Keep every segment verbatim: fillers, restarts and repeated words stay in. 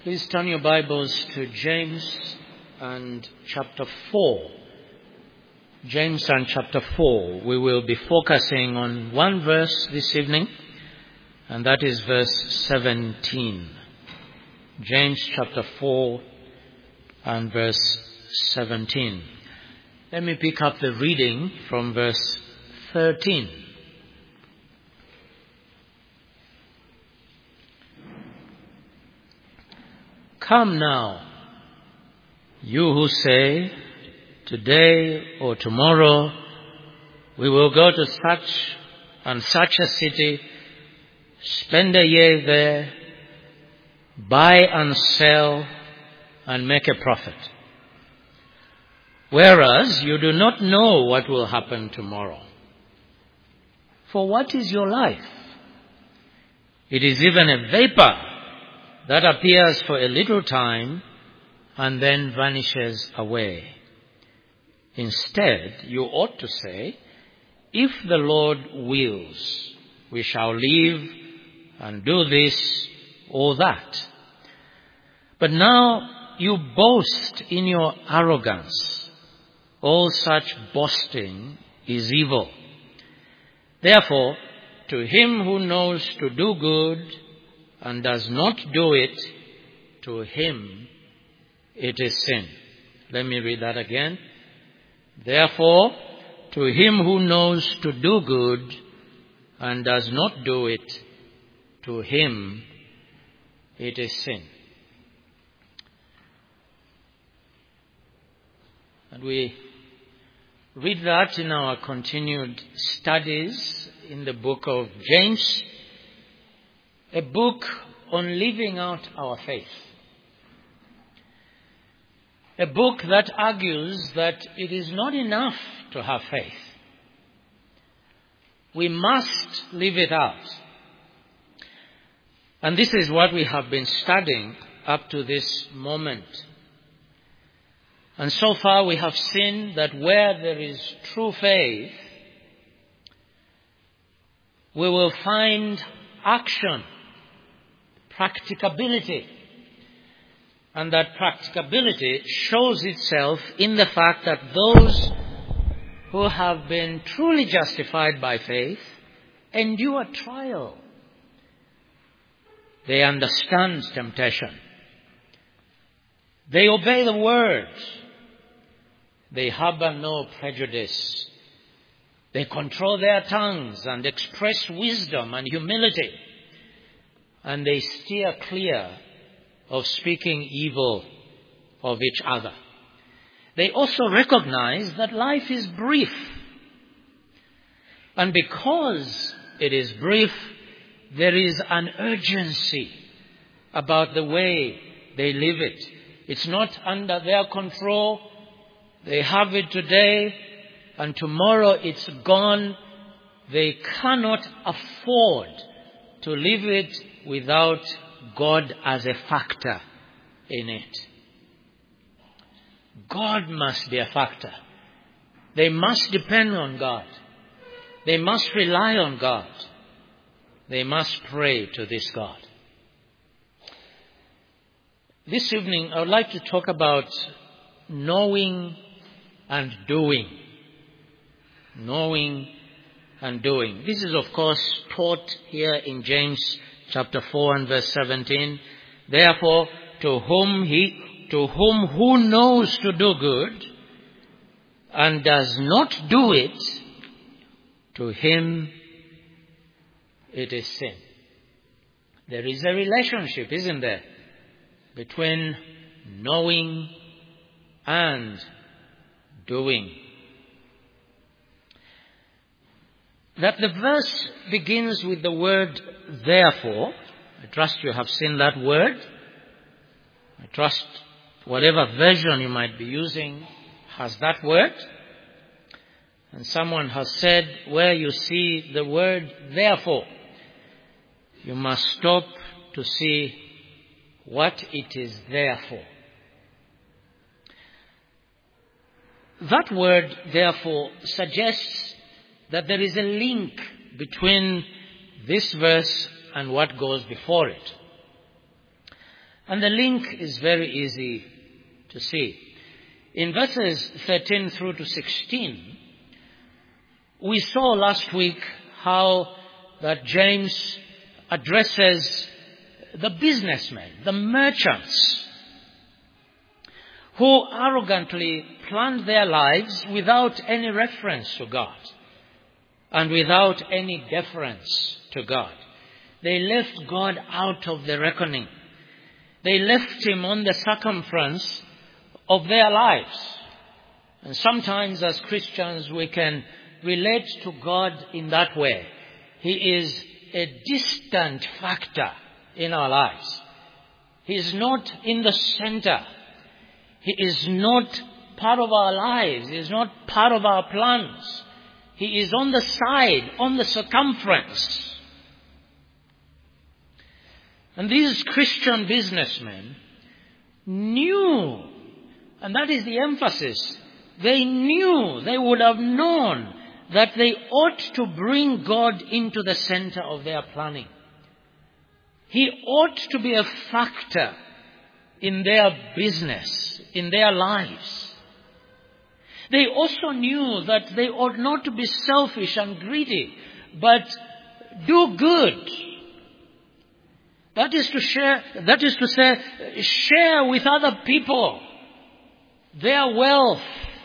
Please turn your Bibles to James and chapter four. James and chapter four. We will be focusing on one verse this evening, and that is verse seventeen. James chapter four and verse seventeen. Let me pick up the reading from verse thirteen. Come now, you who say, today or tomorrow we will go to such and such a city, spend a year there, buy and sell and make a profit. Whereas you do not know what will happen tomorrow. For what is your life? It is even a vapor that appears for a little time and then vanishes away. Instead, you ought to say, if the Lord wills, we shall live and do this or that. But now you boast in your arrogance. All such boasting is evil. Therefore, to him who knows to do good and does not do it, to him it is sin. Let me read that again. Therefore, to him who knows to do good and does not do it, to him it is sin. And we read that in our continued studies in the book of James, a book on living out our faith. A book that argues that it is not enough to have faith. We must live it out. And this is what we have been studying up to this moment. And so far we have seen that where there is true faith, we will find action, practicability. And that practicability shows itself in the fact that those who have been truly justified by faith endure trial. They understand temptation. They obey the word. They harbor no prejudice. They control their tongues and express wisdom and humility. And they steer clear of speaking evil of each other. They also recognize that life is brief. And because it is brief, there is an urgency about the way they live it. It's not under their control. They have it today, and tomorrow it's gone. They cannot afford to live it without God as a factor in it. God must be a factor. They must depend on God. They must rely on God. They must pray to this God. This evening, I would like to talk about knowing and doing. Knowing and doing. This is, of course, taught here in James chapter four and verse seventeen. Therefore, to whom he, to whom who knows to do good and does not do it, to him it is sin. There is a relationship, isn't there, between knowing and doing. That the verse begins with the word therefore. I trust you have seen that word. I trust whatever version you might be using has that word. And someone has said, where you see the word therefore, you must stop to see what it is there for. That word, therefore, suggests that there is a link between this verse and what goes before it. And the link is very easy to see. In verses thirteen through to sixteen, we saw last week how that James addresses the businessmen, the merchants, who arrogantly planned their lives without any reference to God and without any deference to God. They left God out of the reckoning. They left Him on the circumference of their lives. And sometimes as Christians we can relate to God in that way. He is a distant factor in our lives. He is not in the center. He is not part of our lives. He is not part of our plans. He is on the side, on the circumference. And these Christian businessmen knew, and that is the emphasis, they knew, they would have known that they ought to bring God into the center of their planning. He ought to be a factor in their business, in their lives. They also knew that they ought not to be selfish and greedy, but do good. That is to share, that is to say, share with other people their wealth,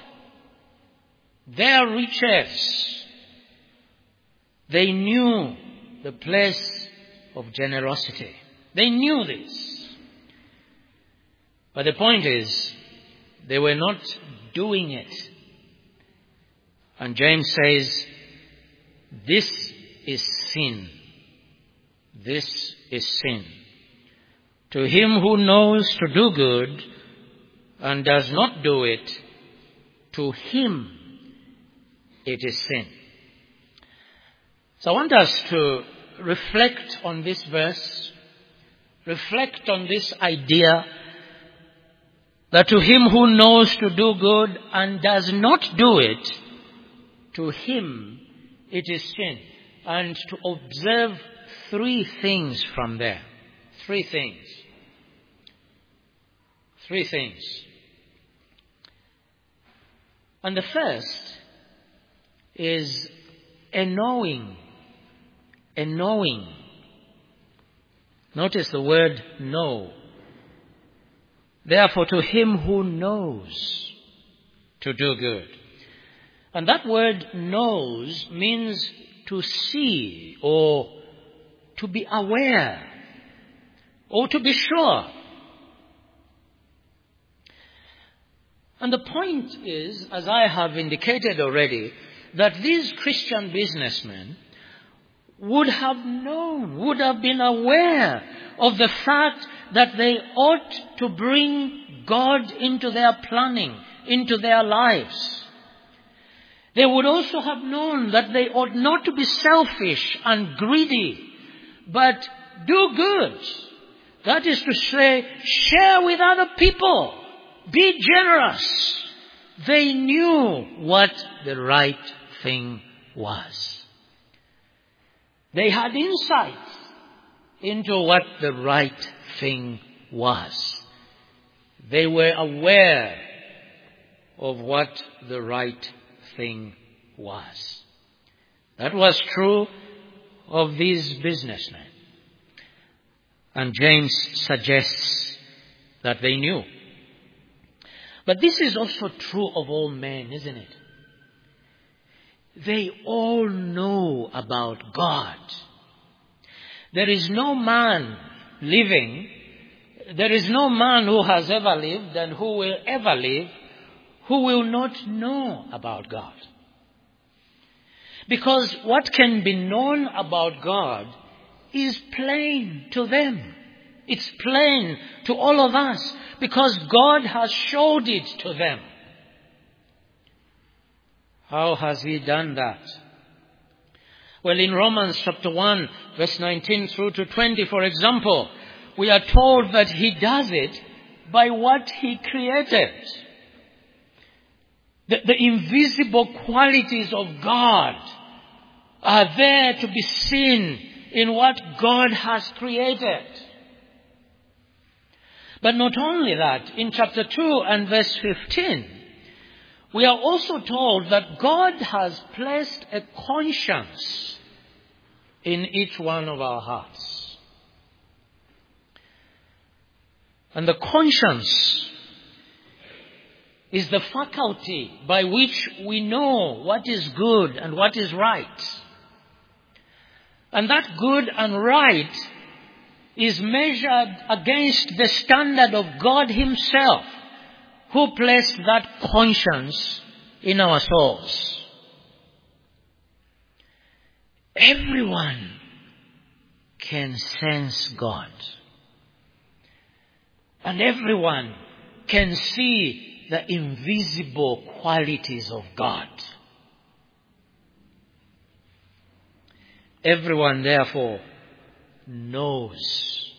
their riches. They knew the place of generosity. They knew this. But the point is, they were not doing it. And James says, this is sin. This is sin. To him who knows to do good and does not do it, to him it is sin. So I want us to reflect on this verse, reflect on this idea that to him who knows to do good and does not do it, to him it is sin. And to observe three things from there. Three things. Three things. And the first is a knowing. A knowing. Notice the word know. Therefore, to him who knows to do good. And that word knows means to see or to be aware or to be sure. And the point is, as I have indicated already, that these Christian businessmen would have known, would have been aware of the fact that they ought to bring God into their planning, into their lives. They would also have known that they ought not to be selfish and greedy, but do good. That is to say, share with other people. Be generous. They knew what the right thing was. They had insight into what the right thing was. They were aware of what the right thing was. That was true of these businessmen. And James suggests that they knew. But this is also true of all men, isn't it? They all know about God. There is no man living, there is no man who has ever lived and who will ever live who will not know about God. Because what can be known about God is plain to them. It's plain to all of us because God has showed it to them. How has He done that? Well, in Romans chapter one, verse nineteen through to twenty, for example, we are told that He does it by what He created. The, the invisible qualities of God are there to be seen in what God has created. But not only that, in chapter two and verse fifteen, we are also told that God has placed a conscience in each one of our hearts. And the conscience is the faculty by which we know what is good and what is right. And that good and right is measured against the standard of God Himself, who placed that conscience in our souls. Everyone can sense God. And everyone can see the invisible qualities of God. Everyone, therefore, knows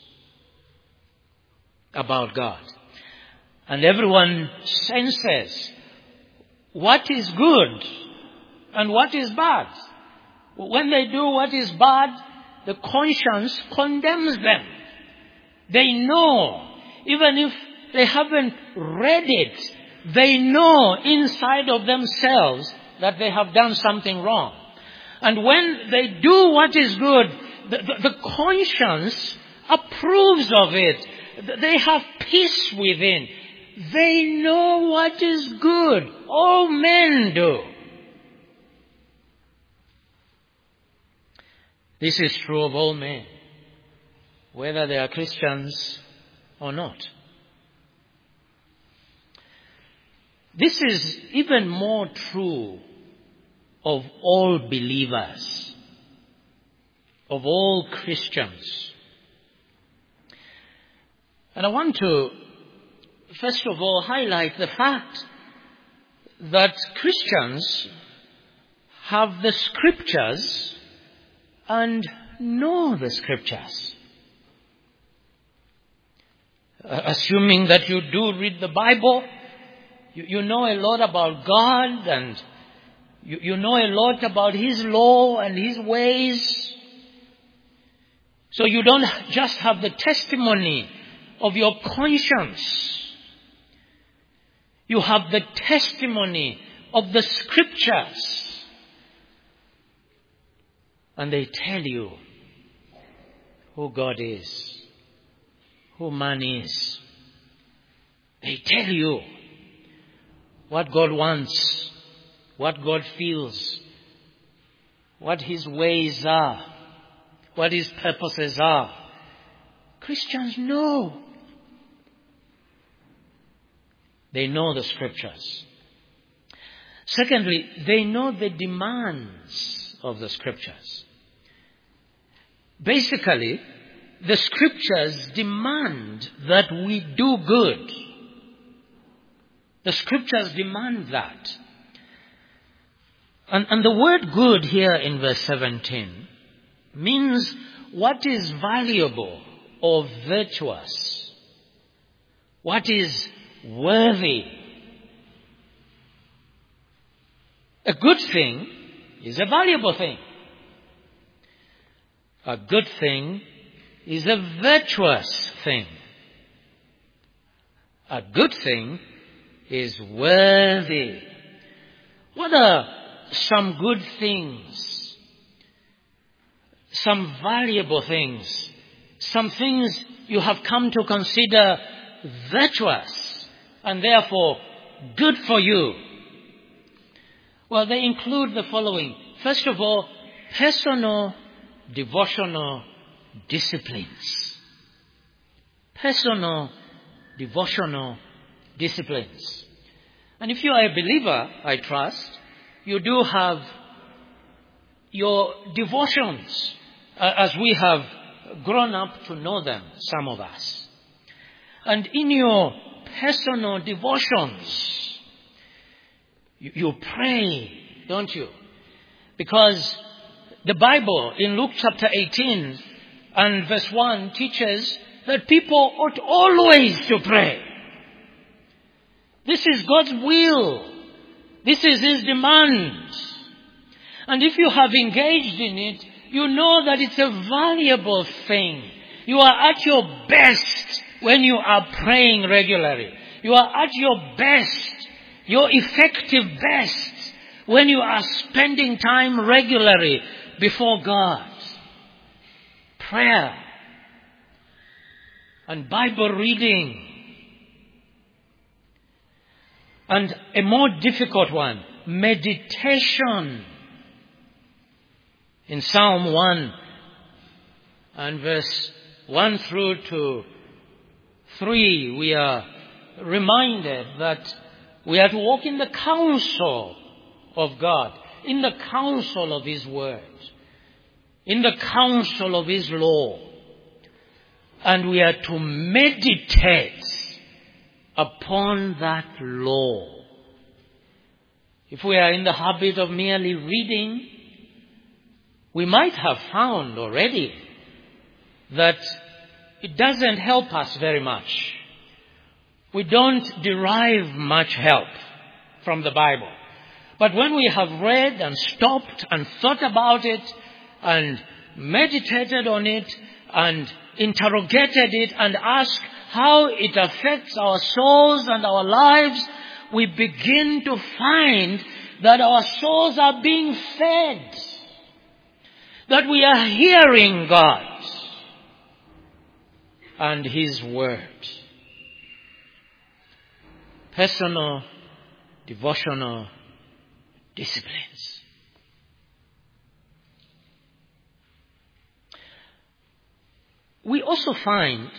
about God. And everyone senses what is good and what is bad. When they do what is bad, the conscience condemns them. They know, even if they haven't read it, they know inside of themselves that they have done something wrong. And when they do what is good, the, the, the conscience approves of it. They have peace within. They know what is good. All men do. This is true of all men, whether they are Christians or not. This is even more true of all believers, of all Christians. And I want to, first of all, highlight the fact that Christians have the Scriptures and know the Scriptures. Uh, assuming that you do read the Bible, you, you know a lot about God, and you, you know a lot about His law and His ways. So you don't just have the testimony of your conscience. You have the testimony of the Scriptures. And they tell you who God is, who man is. They tell you what God wants, what God feels, what His ways are, what His purposes are. Christians know. They know the Scriptures. Secondly, they know the demands of the Scriptures. Basically, the Scriptures demand that we do good. The Scriptures demand that. And, and the word good here in verse seventeen means what is valuable or virtuous, what is worthy. A good thing is a valuable thing. A good thing is a virtuous thing. A good thing is worthy. What are some good things? Some valuable things? Some things you have come to consider virtuous and therefore good for you? Well, they include the following. First of all, personal devotional disciplines. Personal devotional disciplines. And if you are a believer, I trust, you do have your devotions uh, as we have grown up to know them, some of us. And in your personal devotions, you, you pray, don't you? Because the Bible in Luke chapter eighteen and verse one teaches that people ought always to pray. This is God's will. This is His demand. And if you have engaged in it, you know that it's a valuable thing. You are at your best when you are praying regularly. You are at your best, your effective best, when you are spending time regularly before God. Prayer and Bible reading. And a more difficult one, meditation. In Psalm one and verse one through to three, we are reminded that we are to walk in the counsel of God, in the counsel of His Word, in the counsel of His law. And we are to meditate upon that law. If we are in the habit of merely reading, we might have found already that it doesn't help us very much. We don't derive much help from the Bible. But when we have read and stopped and thought about it and meditated on it and interrogated it and asked how it affects our souls and our lives, we begin to find that our souls are being fed, that we are hearing God and His Word. Personal, devotional disciplines. We also find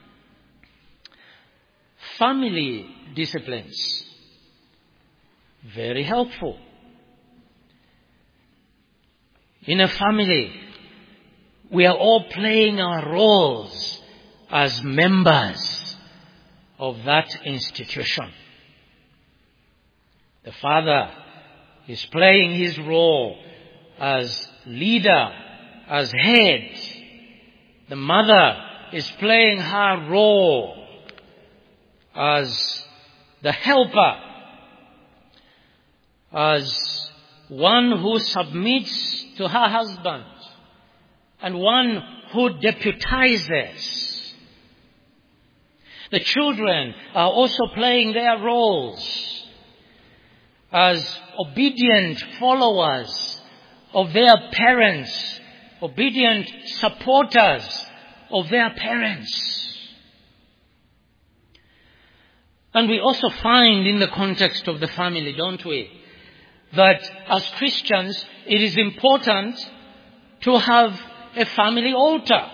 family disciplines very helpful. In a family, we are all playing our roles as members of that institution. The father is playing his role as leader, as head. The mother is playing her role as the helper, as one who submits to her husband, and one who deputizes. The children are also playing their roles as obedient followers of their parents, obedient supporters of their parents. And we also find in the context of the family, don't we, that as Christians, it is important to have a family altar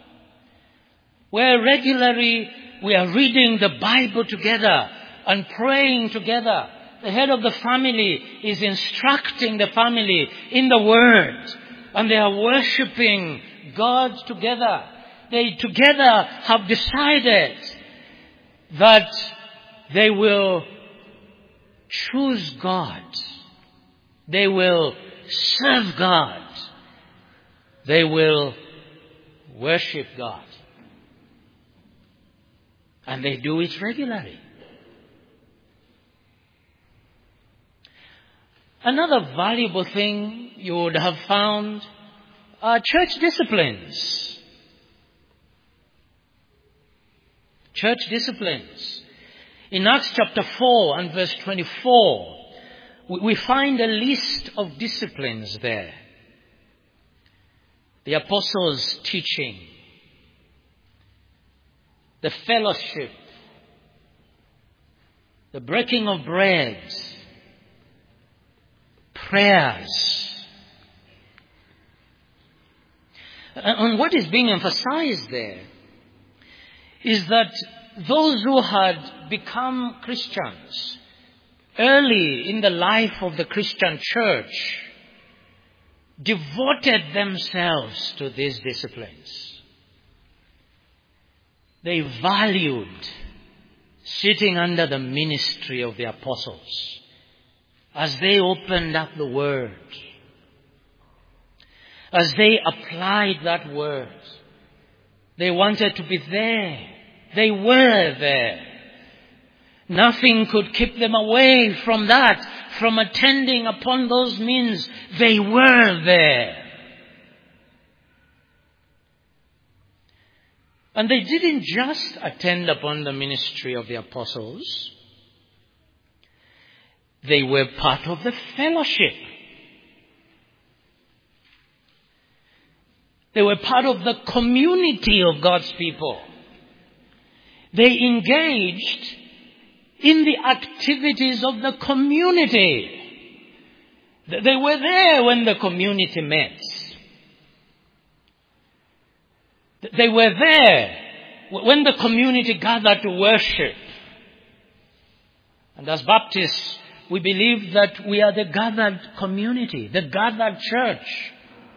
where regularly we are reading the Bible together and praying together. The head of the family is instructing the family in the Word, and they are worshiping God together. They together have decided that they will choose God. They will serve God. They will worship God. And they do it regularly. Another valuable thing you would have found are church disciplines. Church disciplines. In Acts chapter four and verse twenty-four, we find a list of disciplines there. The apostles' teaching, the fellowship, the breaking of bread, prayers. And what is being emphasized there is that those who had become Christians early in the life of the Christian church devoted themselves to these disciplines. They valued sitting under the ministry of the apostles as they opened up the Word, as they applied that Word. They wanted to be there. They were there. Nothing could keep them away from that, from attending upon those means. They were there. And they didn't just attend upon the ministry of the apostles. They were part of the fellowship. They were part of the community of God's people. They engaged in the activities of the community. They were there when the community met. They were there when the community gathered to worship. And as Baptists, we believe that we are the gathered community, the gathered church.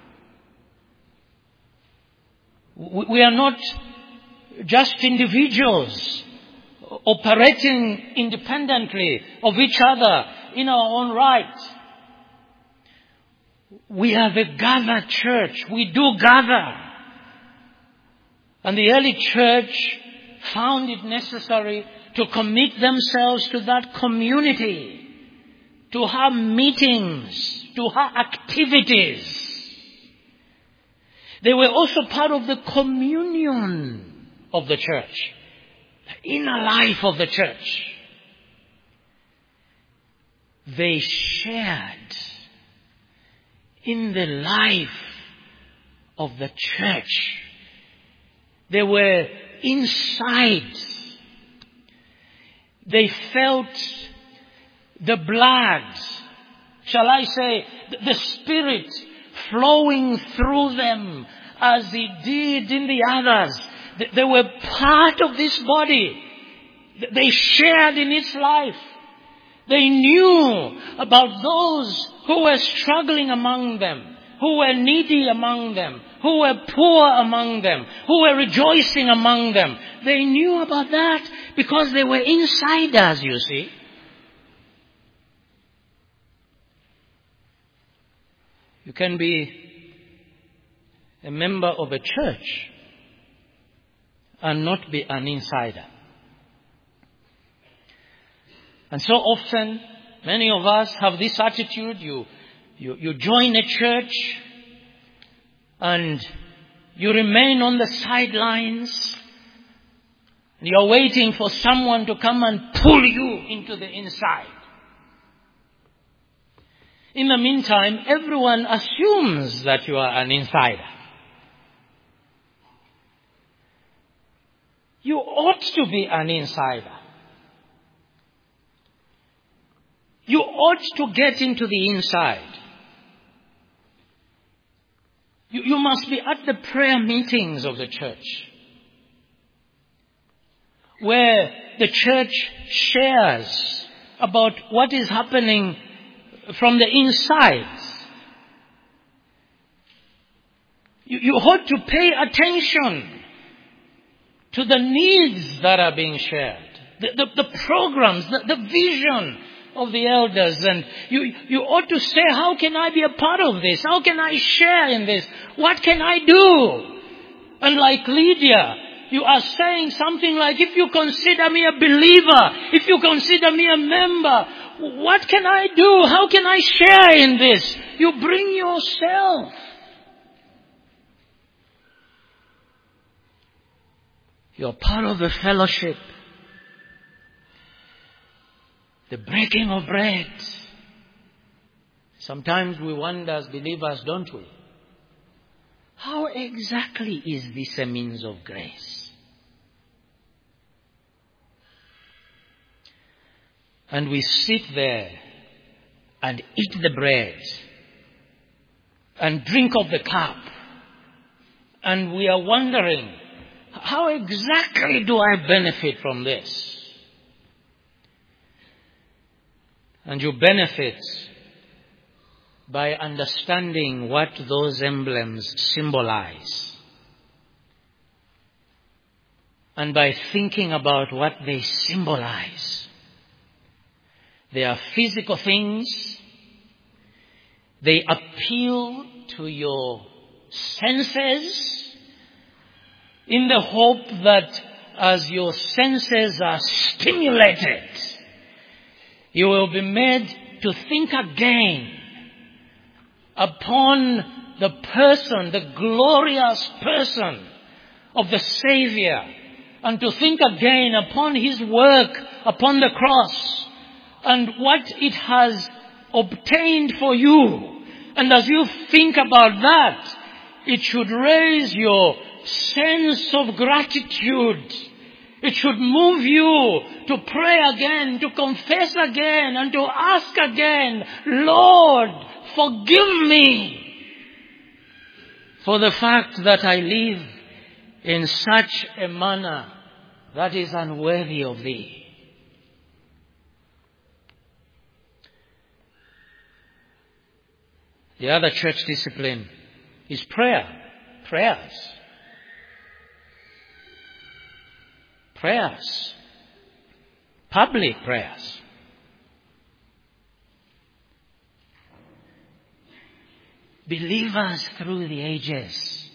We are not just individuals operating independently of each other in our own right. We are the gathered church. We do gather. And the early church found it necessary to commit themselves to that community, to have meetings, to have activities. They were also part of the communion of the church, the inner life of the church. They shared in the life of the church. They were inside. They felt the blood, shall I say, the Spirit flowing through them as He did in the others. They were part of this body. They shared in its life. They knew about those who were struggling among them, who were needy among them, who were poor among them, who were rejoicing among them. They knew about that because they were insiders, you see. You can be a member of a church and not be an insider. And so often, many of us have this attitude. You, you, you join a church and you remain on the sidelines. You're waiting for someone to come and pull you into the inside. In the meantime, everyone assumes that you are an insider. You ought to be an insider. You ought to get into the inside. You, you must be at the prayer meetings of the church, where the church shares about what is happening from the inside. You, you ought to pay attention to the needs that are being shared, the, the, the programs, the, the vision of the elders. And you, you ought to say, how can I be a part of this? How can I share in this? What can I do? And like Lydia, you are saying something like, if you consider me a believer, if you consider me a member, what can I do? How can I share in this? You bring yourself. You're part of the fellowship. The breaking of bread. Sometimes we wonder as believers, don't we? How exactly is this a means of grace? And we sit there and eat the bread and drink of the cup. And we are wondering, how exactly do I benefit from this? And you benefit by understanding what those emblems symbolize. And by thinking about what they symbolize. They are physical things. They appeal to your senses in the hope that as your senses are stimulated, you will be made to think again upon the person, the glorious person of the Savior and to think again upon His work upon the cross and what it has obtained for you. And as you think about that, it should raise your sense of gratitude. It should move you to pray again, to confess again, and to ask again, Lord, forgive me for the fact that I live in such a manner that is unworthy of Thee. The other church discipline is prayer. Prayers. Prayers. Public prayers. Believers through the ages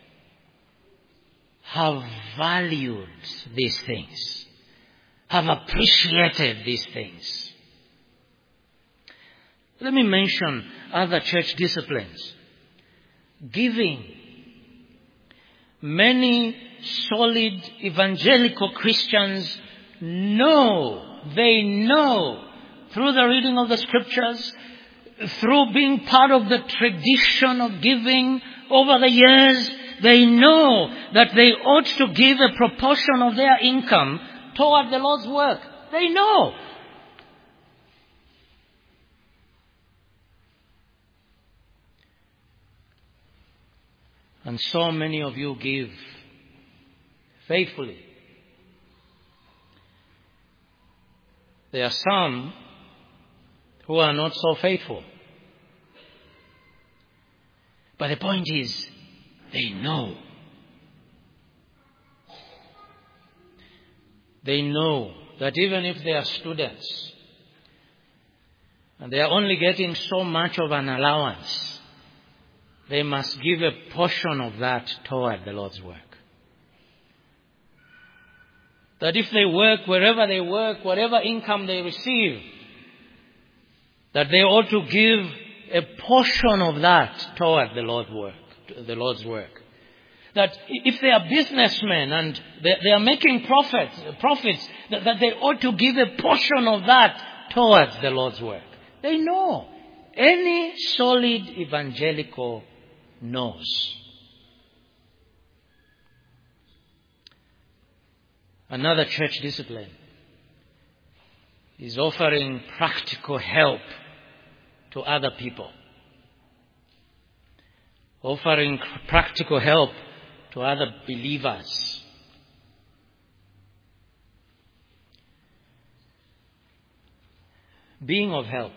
have valued these things, have appreciated these things. Let me mention other church disciplines. Giving. Many solid evangelical Christians know, they know, through the reading of the scriptures, through being part of the tradition of giving over the years, they know that they ought to give a proportion of their income toward the Lord's work. They know. And so many of you give faithfully. There are some who are not so faithful. But the point is, they know. They know that even if they are students and they are only getting so much of an allowance, they must give a portion of that toward the Lord's work. That if they work, wherever they work, whatever income they receive, that they ought to give a portion of that toward the Lord's work. The Lord's work. That if they are businessmen and they, they are making profits, profits, that, that they ought to give a portion of that towards the Lord's work. They know. Any solid evangelical knows. Another church discipline is offering practical help to other people. Offering practical help to other believers. Being of help.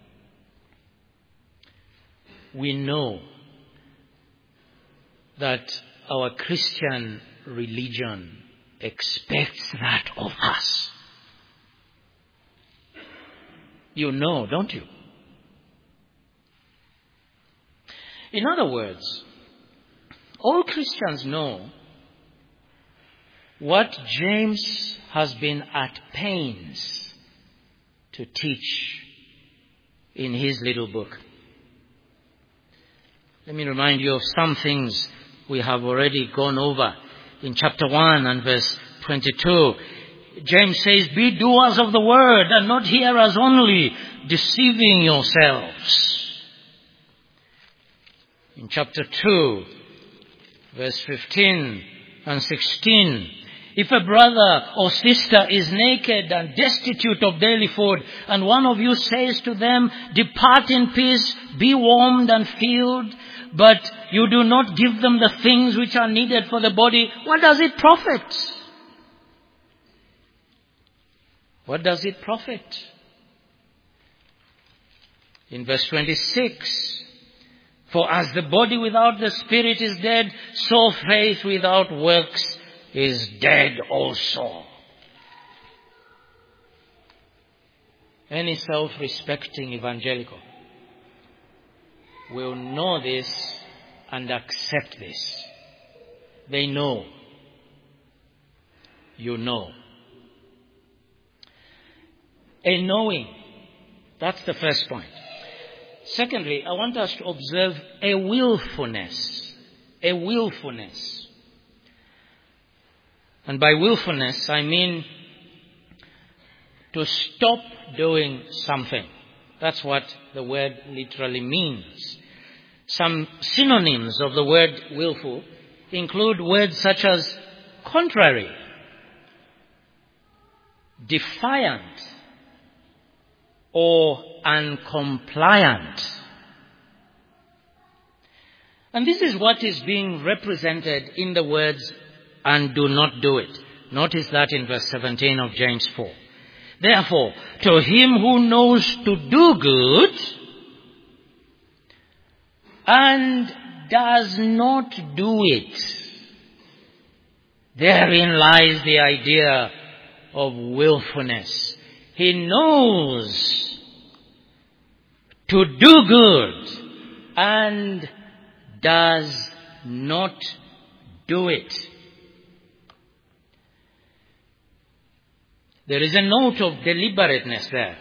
We know that our Christian religion expects that of us. You know, don't you? In other words, all Christians know what James has been at pains to teach in his little book. Let me remind you of some things we have already gone over. In chapter one and verse twenty-two, James says, "Be doers of the word and not hearers only, deceiving yourselves." In chapter two, verse fifteen and sixteen, "If a brother or sister is naked and destitute of daily food, and one of you says to them, 'Depart in peace, be warmed and filled,' but you do not give them the things which are needed for the body, what does it profit?" What does it profit? In verse twenty-six, "For as the body without the spirit is dead, so faith without works is dead also." Any self-respecting evangelical will know this and accept this. They know. You know. A knowing. That's the first point. Secondly, I want us to observe a willfulness. A willfulness. And by willfulness, I mean to stop doing something. That's what the word literally means. Some synonyms of the word willful include words such as contrary, defiant, or uncompliant. And this is what is being represented in the words, and do not do it. Notice that in verse seventeen of James four. Therefore, to him who knows to do good and does not do it, therein lies the idea of willfulness. He knows to do good and does not do it. There is a note of deliberateness there.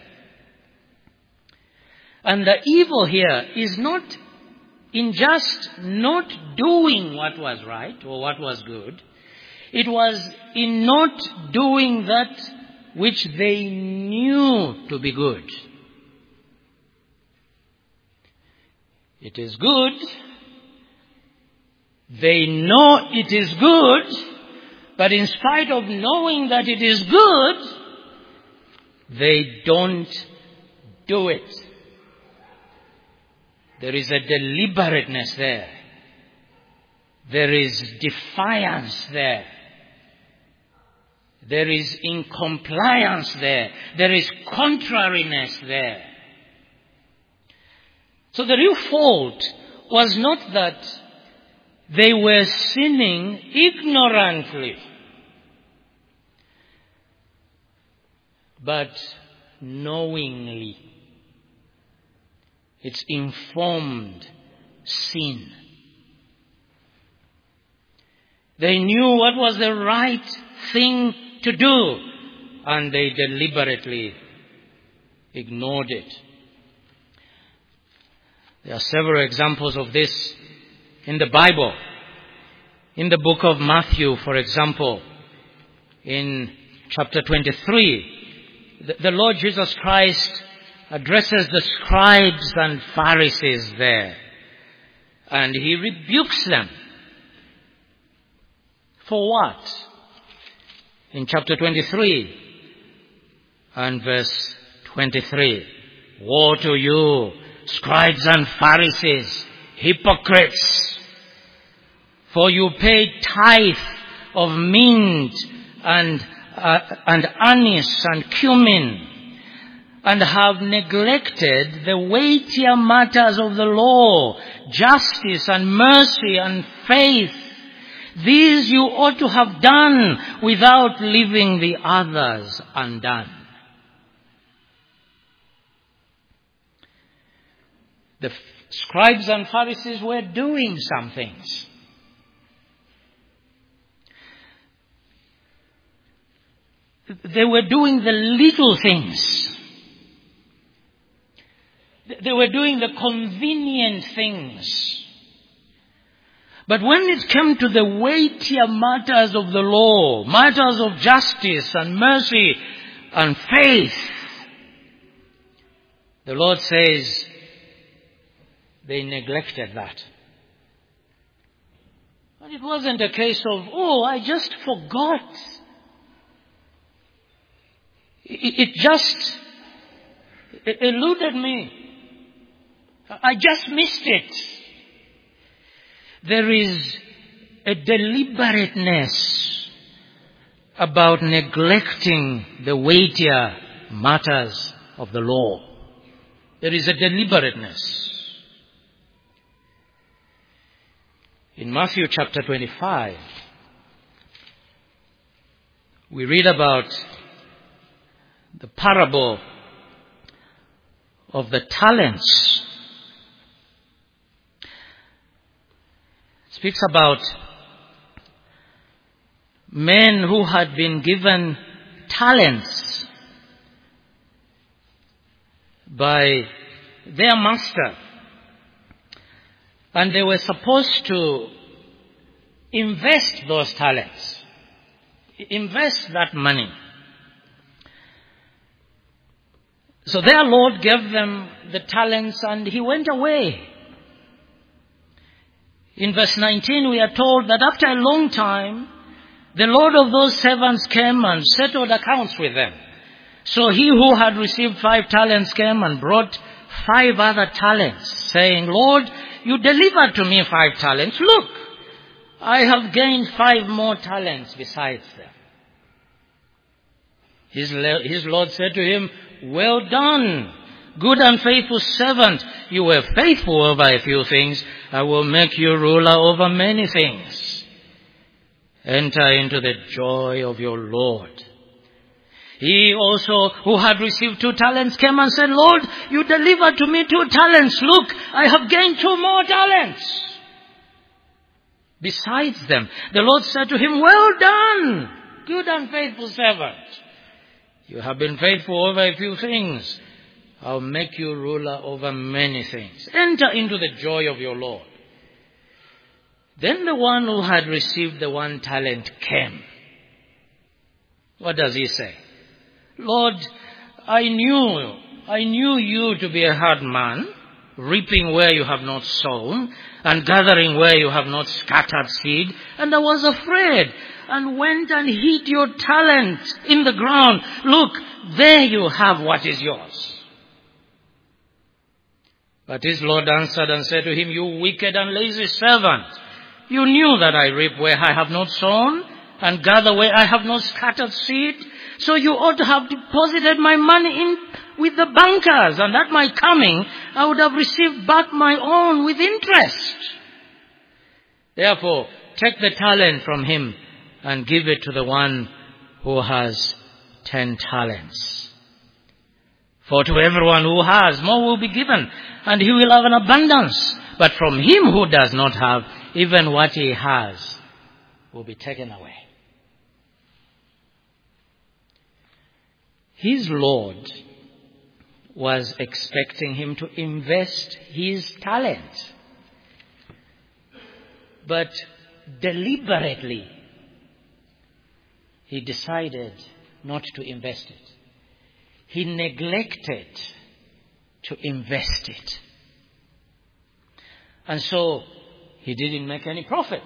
And the evil here is not in just not doing what was right or what was good. It was in not doing that which they knew to be good. It is good. They know it is good. But in spite of knowing that it is good, they don't do it. There is a deliberateness there. There is defiance there. There is incompliance there. There is contrariness there. So the real fault was not that they were sinning ignorantly, but knowingly. It's informed sin. They knew what was the right thing to do, and they deliberately ignored it. There are several examples of this in the Bible. In the book of Matthew, for example, in chapter twenty-three, the Lord Jesus Christ addresses the scribes and Pharisees there, and he rebukes them. For what? In chapter twenty-three and verse twenty-three, woe to you, scribes and Pharisees, hypocrites! For you pay tithe of mint and uh, and anise and cumin, and have neglected the weightier matters of the law, justice and mercy and faith. These you ought to have done without leaving the others undone. The f- scribes and Pharisees were doing some things. They were doing the little things. They were doing the convenient things. But when it came to the weightier matters of the law, matters of justice and mercy and faith, the Lord says they neglected that. And it wasn't a case of, oh, I just forgot. It, it just it eluded me. I just missed it. There is a deliberateness about neglecting the weightier matters of the law. There is a deliberateness. In Matthew chapter twenty-five, we read about the parable of the talents. It speaks about men who had been given talents by their master, and they were supposed to invest those talents. invest that money. So their Lord gave them the talents and he went away. In verse nineteen we are told that after a long time, the Lord of those servants came and settled accounts with them. So he who had received five talents came and brought five other talents, saying, Lord, you delivered to me five talents. Look, I have gained five more talents besides them. His, his Lord said to him, well done, good and faithful servant. You were faithful over a few things. I will make you ruler over many things. Enter into the joy of your Lord. He also, who had received two talents, came and said, Lord, you delivered to me two talents. Look, I have gained two more talents besides them. The Lord said to him, well done, good and faithful servant. You have been faithful over a few things. I'll make you ruler over many things. Enter into the joy of your Lord. Then the one who had received the one talent came. What does he say? Lord, I knew, I knew you to be a hard man, reaping where you have not sown, and gathering where you have not scattered seed, and I was afraid, and went and hid your talent in the ground. Look, there you have what is yours. But his Lord answered and said to him, you wicked and lazy servant, you knew that I reap where I have not sown, and gather where I have not scattered seed. So you ought to have deposited my money in with the bankers, and at my coming I would have received back my own with interest. Therefore, take the talent from him and give it to the one who has ten talents. For to everyone who has, more will be given, and he will have an abundance. But from him who does not have, even what he has will be taken away. His Lord was expecting him to invest his talent. But deliberately, he decided not to invest it. He neglected to invest it. And so, he didn't make any profit.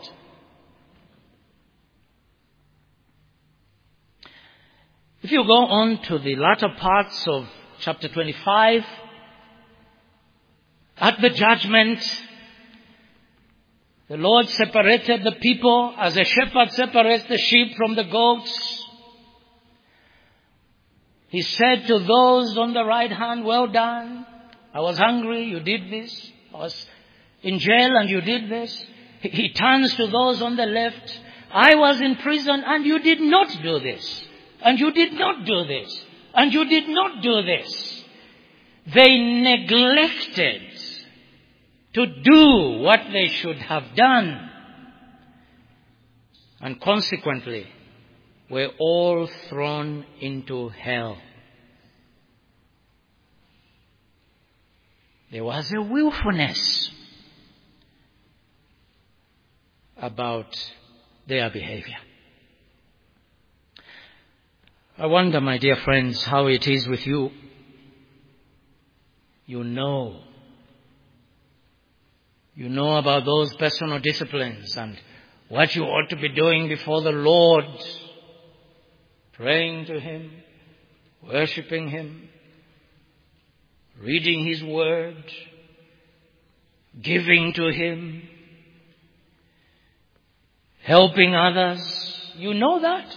If you go on to the latter parts of chapter twenty-five, at the judgment, the Lord separated the people as a shepherd separates the sheep from the goats. He said to those on the right hand, well done. I was hungry, you did this. I was in jail and you did this. He turns to those on the left. I was in prison and you did not do this. And you did not do this. And you did not do this. They neglected to do what they should have done. And consequently, were all thrown into hell. There was a willfulness about their behavior. I wonder, my dear friends, how it is with you. You know. You know about those personal disciplines and what you ought to be doing before the Lord. Praying to Him, worshipping Him, reading His Word, giving to Him, helping others. You know that.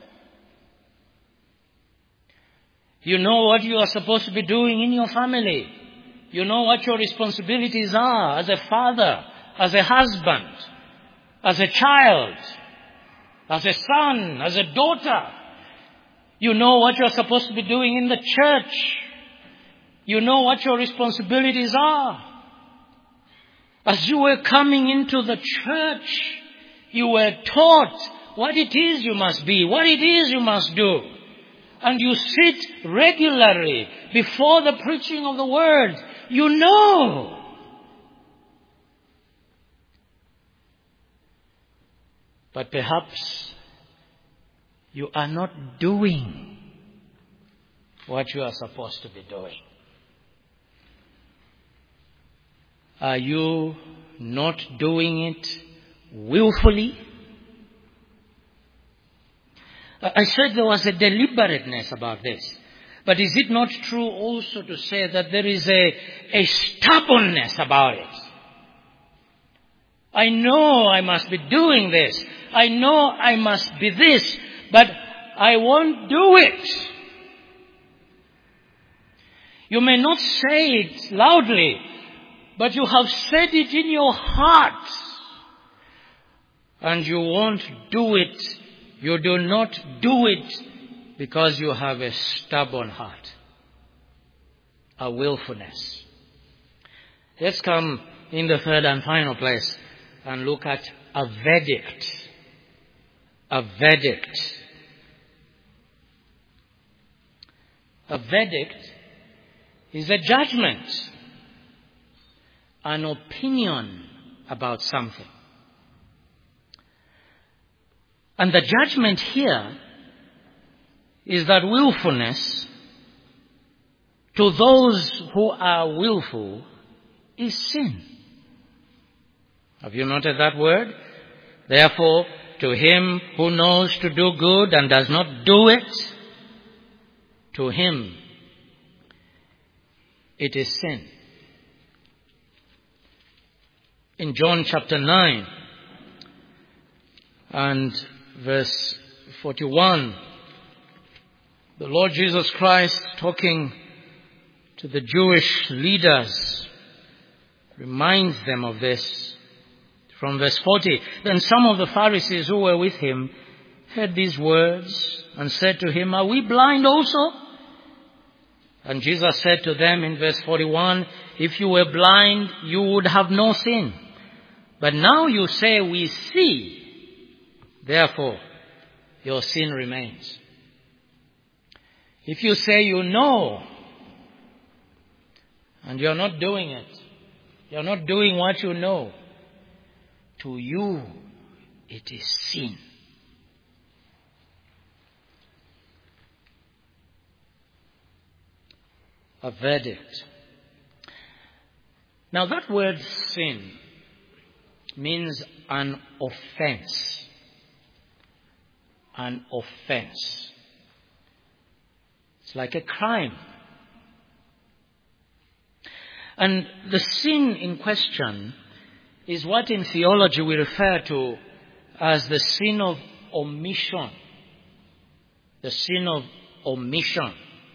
You know what you are supposed to be doing in your family. You know what your responsibilities are as a father, as a husband, as a child, as a son, as a daughter. You know what you are supposed to be doing in the church. You know what your responsibilities are. As you were coming into the church, you were taught what it is you must be, what it is you must do. And you sit regularly before the preaching of the word. You know. But perhaps you are not doing what you are supposed to be doing. Are you not doing it willfully? I said there was a deliberateness about this. But is it not true also to say that there is a, a stubbornness about it? I know I must be doing this. I know I must be this, but I won't do it. You may not say it loudly, but you have said it in your heart. And you won't do it. You do not do it because you have a stubborn heart, a willfulness. Let's come in the third and final place and look at a verdict. A verdict. A verdict is a judgment, an opinion about something. And the judgment here is that willfulness, to those who are willful, is sin. Have you noted that word? Therefore, to him who knows to do good and does not do it, to him it is sin. In John chapter nine and verse forty-one, the Lord Jesus Christ, talking to the Jewish leaders, reminds them of this. From verse forty, then some of the Pharisees who were with him heard these words and said to him, are we blind also? And Jesus said to them in verse forty-one, if you were blind, you would have no sin. But now you say we see, therefore your sin remains. If you say you know, and you're not doing it, you're not doing what you know, to you it is sin. A verdict. Now that word sin means an offense. An offense. It's like a crime. And the sin in question is what in theology we refer to as the sin of omission. The sin of omission.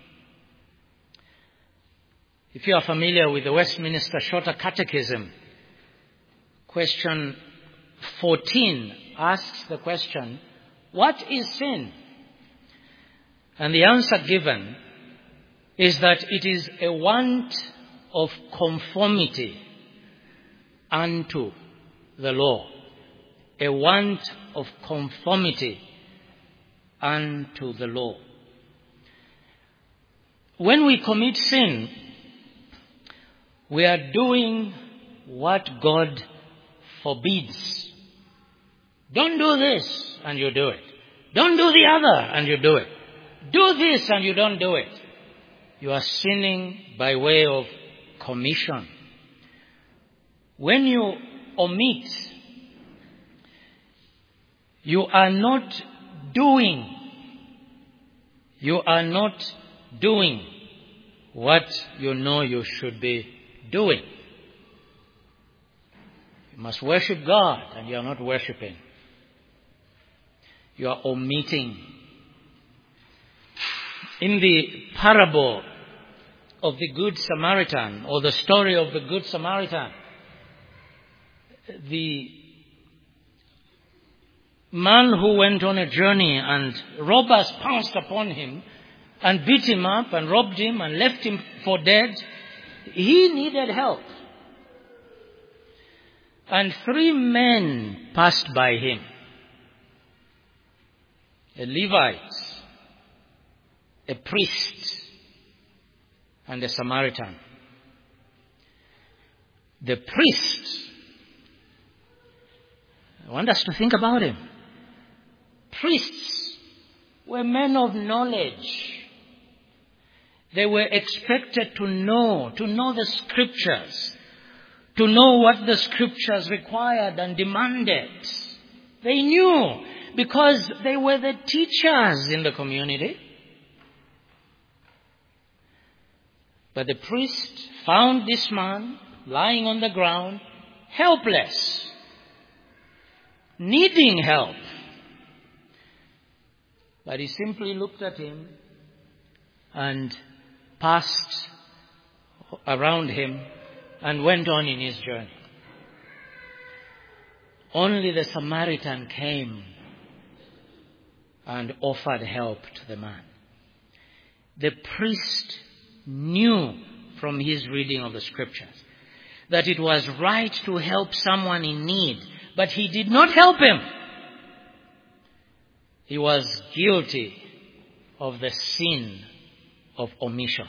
If you are familiar with the Westminster Shorter Catechism, question fourteen asks the question, what is sin? And the answer given is that it is a want of conformity unto the law. A want of conformity unto the law. When we commit sin, we are doing what God forbids. Don't do this, and you do it. Don't do the other, and you do it. Do this, and you don't do it. You are sinning by way of commission. When you omit, you are not doing. You are not doing what you know you should be doing. You must worship God, and you are not worshiping. You are omitting. In the parable of the Good Samaritan, or the story of the Good Samaritan, the man who went on a journey and robbers pounced upon him and beat him up and robbed him and left him for dead, he needed help. And three men passed by him. A Levite, a priest, and a Samaritan. The priest, I want us to think about him. Priests were men of knowledge. They were expected to know, to know the scriptures, to know what the scriptures required and demanded. They knew because they were the teachers in the community. But the priest found this man lying on the ground, helpless, needing help. But he simply looked at him and passed around him and went on in his journey. Only the Samaritan came and offered help to the man. The priest knew from his reading of the scriptures that it was right to help someone in need, but he did not help him. He was guilty of the sin of omission.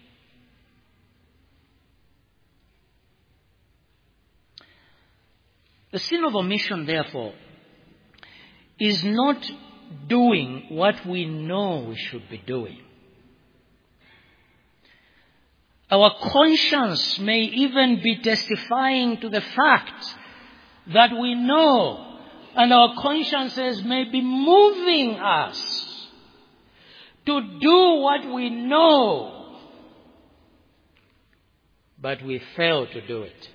The sin of omission, therefore, is not doing what we know we should be doing. Our conscience may even be testifying to the fact that we know, and our consciences may be moving us to do what we know, but we fail to do it.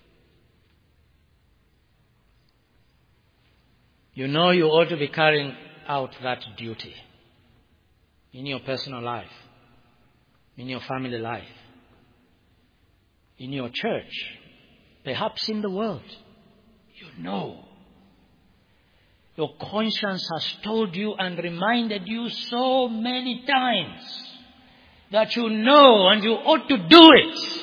You know you ought to be carrying out that duty in your personal life, in your family life, in your church, perhaps in the world. You know. Your conscience has told you and reminded you so many times that you know and you ought to do it.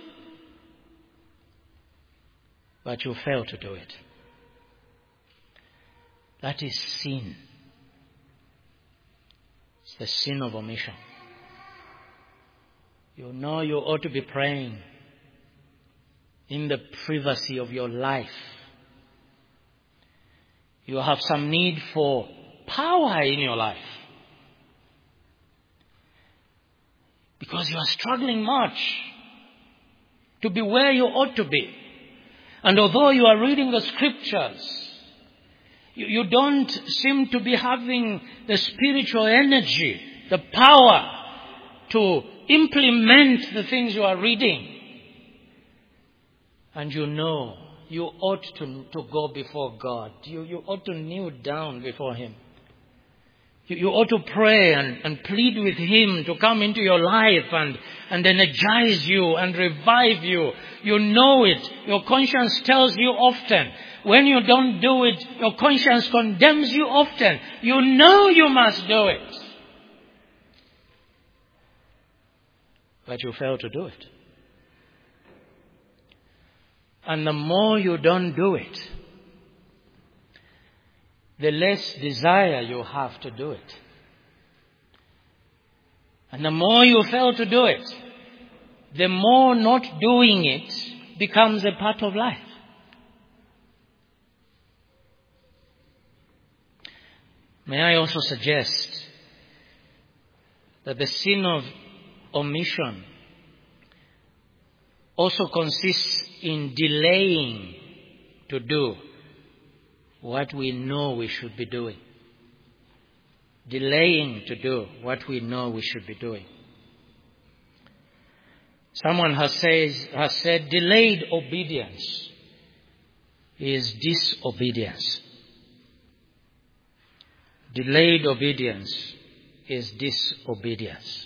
But you fail to do it. That is sin. It's the sin of omission. You know you ought to be praying in the privacy of your life. You have some need for power in your life, because you are struggling much to be where you ought to be. And although you are reading the scriptures, you, you don't seem to be having the spiritual energy, the power to implement the things you are reading. And you know you ought to, to go before God. You, you ought to kneel down before Him. You, you ought to pray and, and plead with Him to come into your life and, and energize you and revive you. You know it. Your conscience tells you often. When you don't do it, your conscience condemns you often. You know you must do it, but you fail to do it. And the more you don't do it, the less desire you have to do it. And the more you fail to do it, the more not doing it becomes a part of life. May I also suggest that the sin of omission also consists in delaying to do what we know we should be doing. Delaying to do what we know we should be doing. Someone has, says, has said, delayed obedience is disobedience. Delayed obedience is disobedience.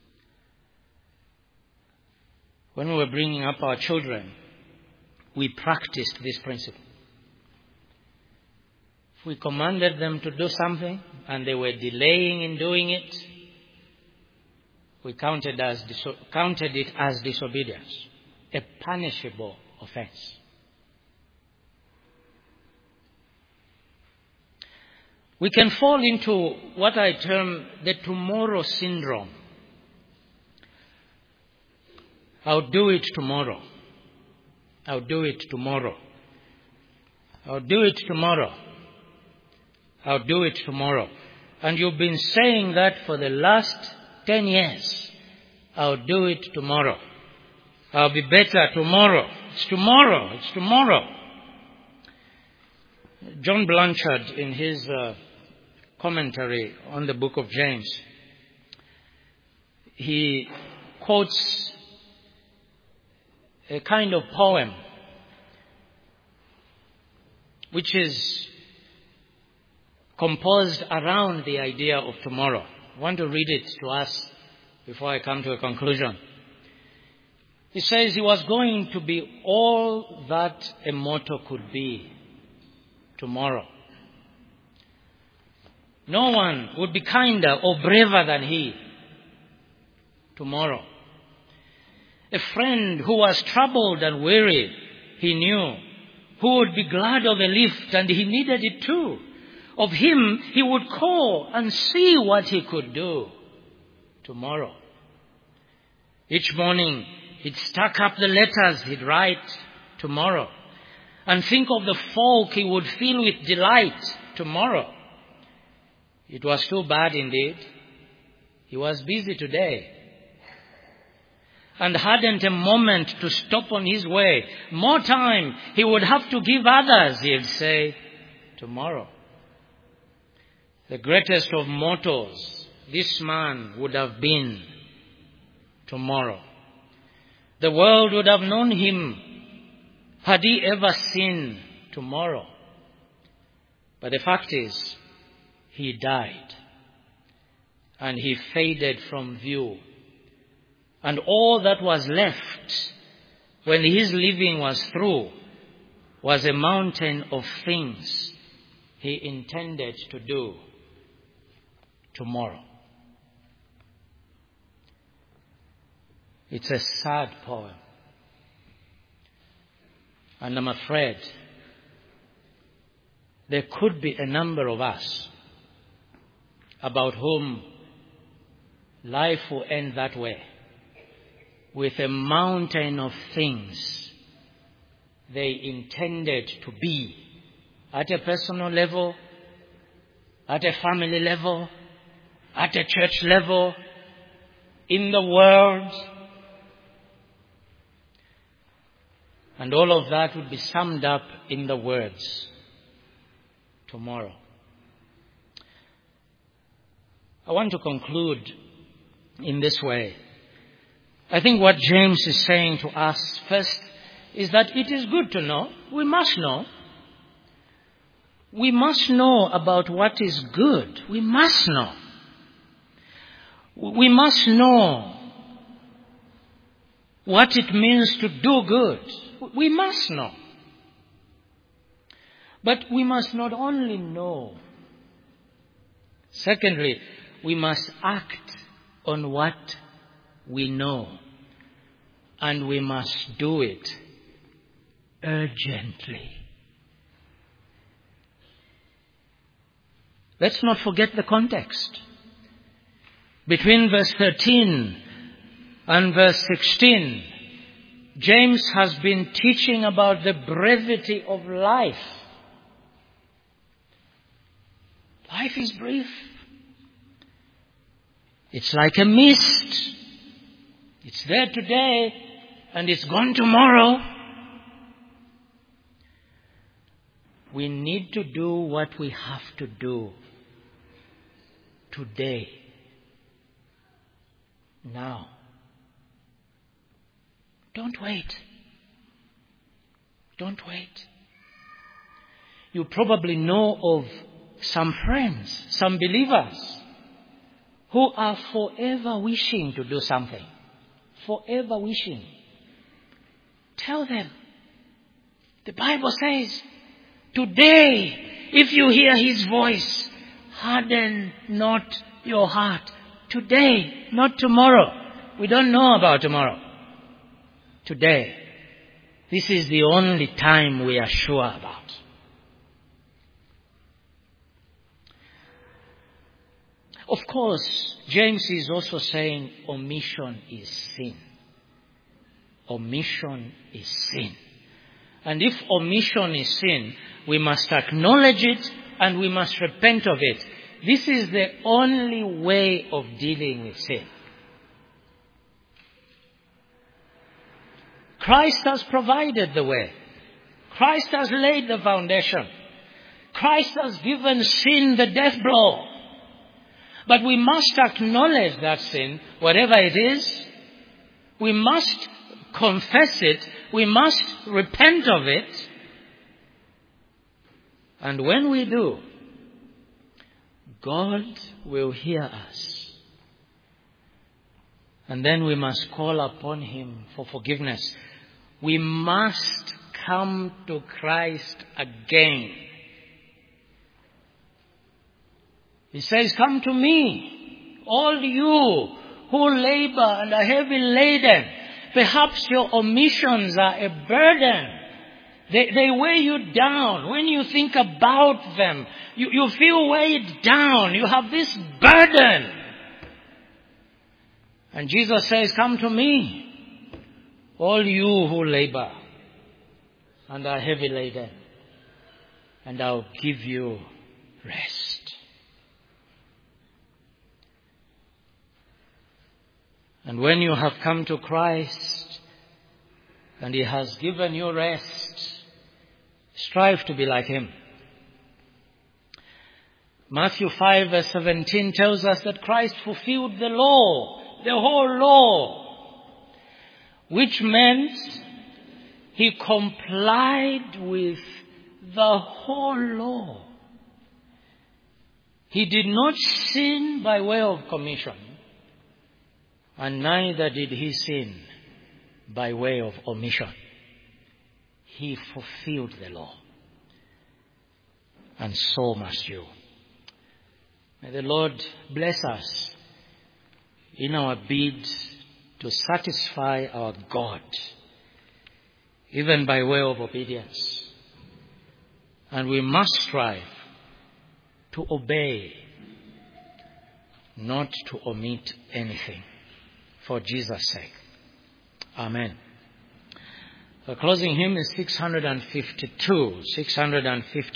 When we were bringing up our children, we practiced this principle. If we commanded them to do something and they were delaying in doing it, we counted, as diso- counted it as disobedience, a punishable offense. We can fall into what I term the tomorrow syndrome. I'll do it tomorrow. I'll do it tomorrow. I'll do it tomorrow. I'll do it tomorrow. And you've been saying that for the last ten years. I'll do it tomorrow. I'll be better tomorrow. It's tomorrow. It's tomorrow. John Blanchard, in his uh, commentary on the book of James, he quotes a kind of poem which is composed around the idea of tomorrow. I want to read it to us before I come to a conclusion. He says he was going to be all that a mortal could be tomorrow. No one would be kinder or braver than he tomorrow. A friend who was troubled and weary, he knew, who would be glad of a lift, and he needed it too. Of him he would call and see what he could do tomorrow. Each morning he'd stack up the letters he'd write tomorrow and think of the folk he would fill with delight tomorrow. It was too bad indeed. He was busy today and hadn't a moment to stop on his way. More time he would have to give others, he'd say, tomorrow. The greatest of mortals, this man would have been tomorrow. The world would have known him had he ever seen tomorrow. But the fact is, he died and he faded from view. And all that was left when his living was through was a mountain of things he intended to do tomorrow. It's a sad poem. And I'm afraid there could be a number of us about whom life will end that way, with a mountain of things they intended to be at a personal level, at a family level, at a church level, in the world. And all of that would be summed up in the words, tomorrow. I want to conclude in this way. I think what James is saying to us first is that it is good to know. We must know. We must know about what is good. We must know. We must know what it means to do good. We must know. But we must not only know. Secondly, we must act on what we know. And we must do it urgently. Let's not forget the context. Between verse thirteen and verse sixteen, James has been teaching about the brevity of life. Life is brief. It's like a mist. It's there today and it's gone tomorrow. We need to do what we have to do today, now. Don't wait. Don't wait. You probably know of some friends, some believers, who are forever wishing to do something. Forever wishing. Tell them. The Bible says, today, if you hear his voice, harden not your heart. Today, not tomorrow. We don't know about tomorrow. Today. This is the only time we are sure about. Of course, James is also saying omission is sin. Omission is sin. And if omission is sin, we must acknowledge it and we must repent of it. this is the only way of dealing with sin. Christ has provided the way. Christ has laid the foundation. Christ has given sin the death blow. But we must acknowledge that sin, whatever it is. We must confess it. We must repent of it. And when we do, God will hear us. And then we must call upon Him for forgiveness. We must come to Christ again. He says, come to me, all you who labor and are heavy laden. Perhaps your omissions are a burden. They, they weigh you down. When you think about them, you, you feel weighed down. You have this burden. And Jesus says, come to me, all you who labor and are heavy laden, and I'll give you rest. And when you have come to Christ and He has given you rest, strive to be like Him. Matthew five verse seventeen tells us that Christ fulfilled the law, the whole law, which meant He complied with the whole law. He did not sin by way of commission, and neither did He sin by way of omission. He fulfilled the law. And so must you. May the Lord bless us in our bid to satisfy our God, even by way of obedience. And we must strive to obey, not to omit anything, for Jesus' sake. Amen. The closing hymn is six hundred fifty-two. six hundred fifty-two.